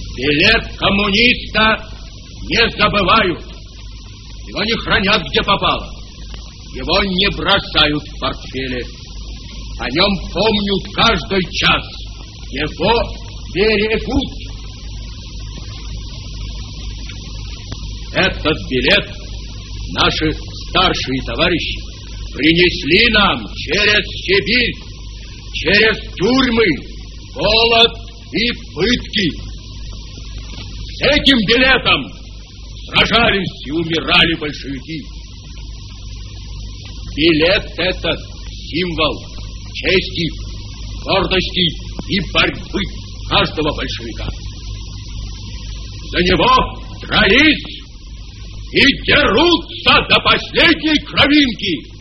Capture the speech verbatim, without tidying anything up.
Билет коммуниста не забывают. Его не хранят, где попало. Его не бросают в портфеле. О нем помнят каждый час. Его берегут. Этот билет наши старшие товарищи принесли нам через Сибирь, через тюрьмы, голод и пытки. С этим билетом сражались и умирали большевики. Билет этот — символ чести, гордости и борьбы каждого большевика. За него дрались и дерутся до последней кровинки.